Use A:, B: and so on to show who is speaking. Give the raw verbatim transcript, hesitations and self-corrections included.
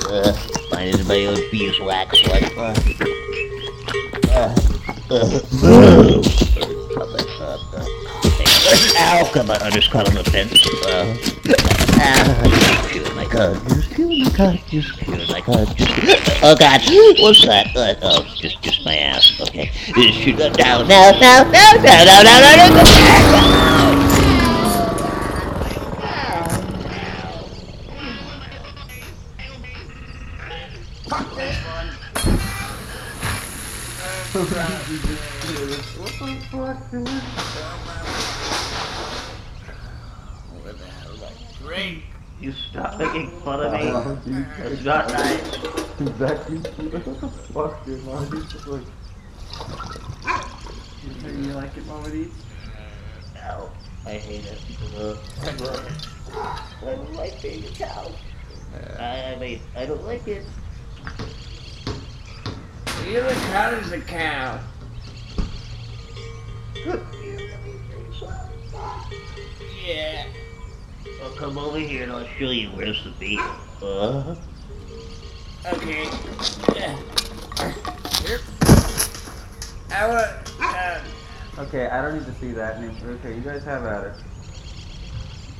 A: Uh, finding my own beeswax like uh, uh, uh, Ow, come on, I just caught on the fence. Uh, ah, just feeling my god, just feeling my god, just feeling my god, just... Oh god, what's that? Uh, oh, just, just my ass, okay. Shoot, no, no, no, no, no, no, no, no, no, no.
B: Fuck this one. What the fuck, dude? What the hell is that? Great! You stop making fun of me.
C: Oh, dude,
B: It's not nice.
C: Exactly. What the fuck, dude? Why are you just like...
B: You like it, Mama D?
A: No, I hate it. Uh, I don't like being a cow. I, I mean, I don't like it.
B: You're the cow as a cow. Yeah.
A: Well, come over here and I'll show you where's the beef. Uh,
B: Okay. Yeah. Here. I want. Uh,
C: Okay, I don't need to see that. Okay, you guys have at it.